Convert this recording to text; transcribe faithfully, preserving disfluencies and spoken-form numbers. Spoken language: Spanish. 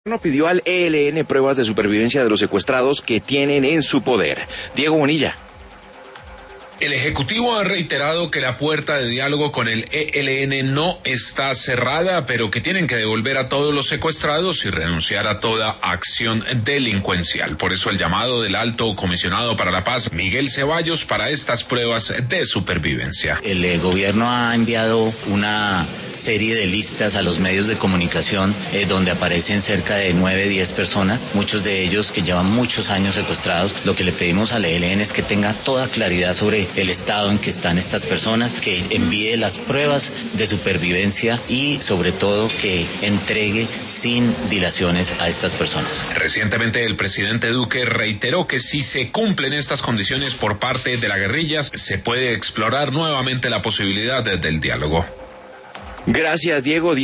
No pidió al E L N pruebas de supervivencia de los secuestrados que tienen en su poder. Diego Bonilla. El Ejecutivo ha reiterado que la puerta de diálogo con el E L N no está cerrada, pero que tienen que devolver a todos los secuestrados y renunciar a toda acción delincuencial. Por eso el llamado del Alto Comisionado para la Paz, Miguel Ceballos, para estas pruebas de supervivencia. El eh, gobierno ha enviado una serie de listas a los medios de comunicación eh, donde aparecen cerca de nueve, diez personas, muchos de ellos que llevan muchos años secuestrados. Lo que le pedimos al E L N es que tenga toda claridad sobre el estado en que están estas personas, que envíe las pruebas de supervivencia y sobre todo que entregue sin dilaciones a estas personas. Recientemente el presidente Duque reiteró que si se cumplen estas condiciones por parte de las guerrillas, se puede explorar nuevamente la posibilidad del diálogo. Gracias, Diego.